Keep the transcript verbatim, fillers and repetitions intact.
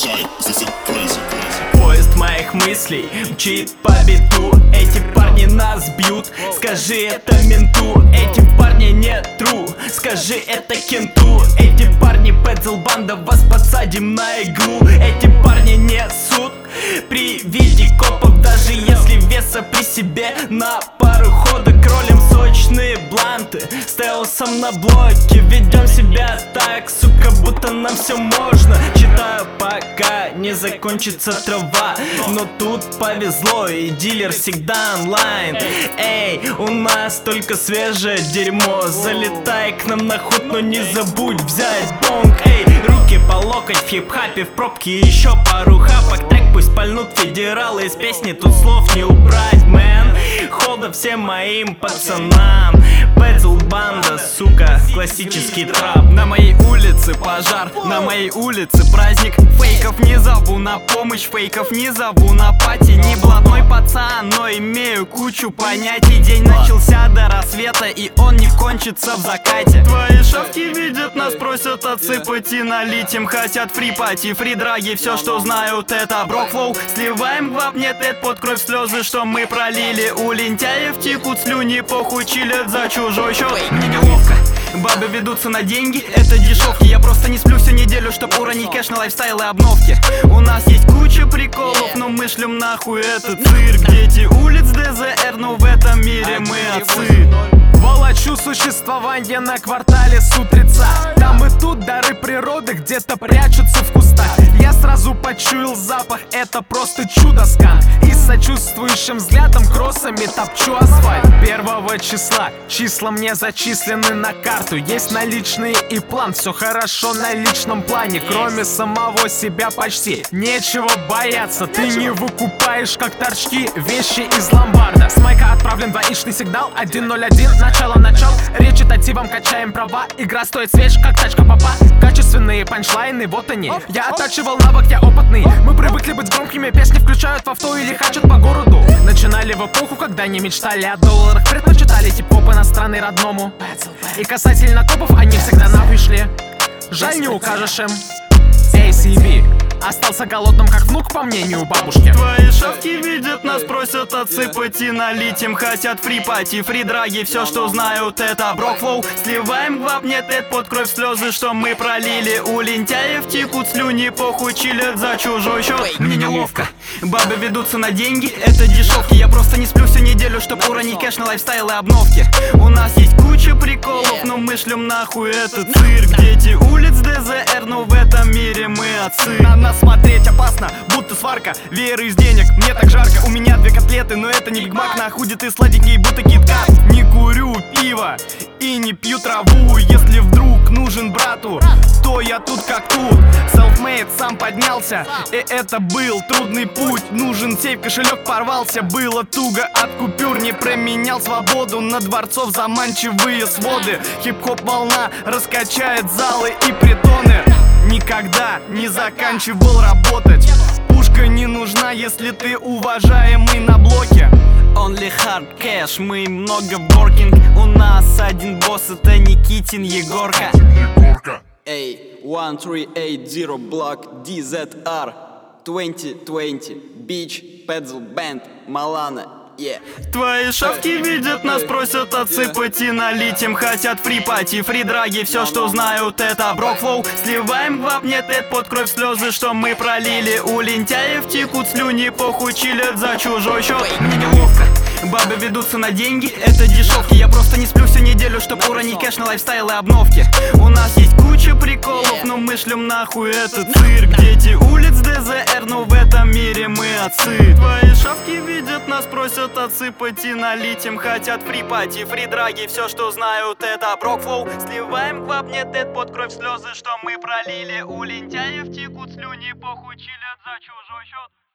Поезд моих мыслей мчит по биту. Эти парни нас бьют, скажи это менту. Эти парни не тру, скажи это кенту. Эти парни Пэдзл банда, вас подсадим на иглу. Эти парни не суд при виде копов, даже если веса при себе на пару ходок. Ролим сочные бланты, стелсом на блоке. Ведем себя так, сука, будто нам все можно. Читаю, пока не закончится трава. Но тут повезло, и дилер всегда онлайн. Эй, у нас только свежее дерьмо. Залетай к нам на ход, но не забудь взять бонг. Эй, руки по локоть в хип-хапе, в пробке еще пару хапок. Трек пусть пальнут федералы, из песни тут слов не убрать, мэн. Холда всем моим пацанам. Пэдзл банда, сука, классический трап. На моей улице пожар, на моей улице праздник. Фейков не зову на помощь, фейков не зову на пати. Не блатной пацан, но имею кучу понятий. День начался до рассвета, и он не кончится в закате. Твои шавки видят нас, просят отсыпать и налить. Им хотят фри пати, фри драги, все что знают это брокфлоу. Сливаем гвап, нет, это под кровь слезы, что мы пролили. У лентяев текут слюни, похуй чилят за чужой счет. Мне неловко, бабы ведутся на деньги, это дешевки. Я просто не сплю всю неделю, чтоб уронить кэш на лайфстайл и обновки. У нас есть куча приколов, но мы шлем нахуй этот цирк. Дети улиц ДЗР, но в этом мире мы отцы. Волочу существование на квартале с утреца. Там и тут дары природы где-то прячутся в кустах. Я сразу почуял запах, это просто чудо-скан. И с сочувствующим взглядом кроссами топчу асфальт. Первого числа числа мне зачислены на карту. Есть наличные и план, все хорошо на личном плане. Кроме самого себя почти нечего бояться. Ты не выкупаешь как торчки вещи из ломбарда. С майка отправлен двоичный сигнал один ноль один. Начало, начал, речитативом качаем права. Игра стоит свеж, как тачка папа. Качественные панчлайны, вот они. Я оттачивал навык, я опытный. Мы привыкли быть громкими, песни включают в авто или хачат по городу. Начинали в эпоху, когда не мечтали о долларах. Предпочитали тип-поп иностранный родному. И касательно копов, они всегда нахуй шли. Жаль, не укажешь им. эй си би остался голодным, как внук, по мнению бабушки. Твои шавки видят нас, просят отсыпать и налить. Им хотят фри пати, фри драги, все что знают это брокфлоу. Сливаем гвап, нет, это под кровь слезы, что мы пролили. У лентяев текут слюни, похуй чилят за чужой счет. Мне неловко, бабы ведутся на деньги, это дешевки. Я просто не сплю всю неделю, чтоб уронить кэш на лайфстайл и обновки. У нас есть куча приколов, но мы шлем нахуй этот цирк. Дети улиц ДЗР, но в этом мире мы отцы. На нас смотреть опасно, будто сварка, веер из денег. Мне так жарко, у меня две котлеты, но это не бигмак. Нахудит и сладенький, будто киткат. Не курю пиво и не пью траву. Если вдруг нужен брату, то я тут как тут. Self-made, сам поднялся, и это был трудный путь. Нужен сейф, кошелек порвался, было туго от купюр. Не променял свободу на дворцов заманчивые своды. Хип-хоп волна раскачает залы и притоны. Никогда не заканчивал работать. Пушка не нужна, если ты уважаемый на блоке. Only hard cash, мы много воркинг. У нас один босс, это Никитин Егорка. Эй, one three eight zero block ди зет ар двадцать двадцать Beach, Пэдзл Band, Малана. Yeah. Твои шавки видят нас, просят отсыпать и налить. Им хотят фри пати, фри драги, все что знают это брокфлоу. Сливаем гвап, нет, это под кровь слезы, что мы пролили. У лентяев текут слюни, похуй чилят за чужой счет. Мне неловко, бабы ведутся на деньги, это дешевки. Я просто не сплю всю неделю, чтоб уронить кэш на лайфстайл и обновки. У нас есть куча приколов, но мы шлем нахуй этот цирк. Дети улиц ДЗР, но в этом мире мы отцы. Твои шавки видят нас, просят отсыпать и налить. Им хотят фри пати, фри драги, все что знают это брокфлоу. Сливаем гвап, нет, это под кровь слезы, что мы пролили. У лентяев текут слюни, похуй чилят за чужой счет.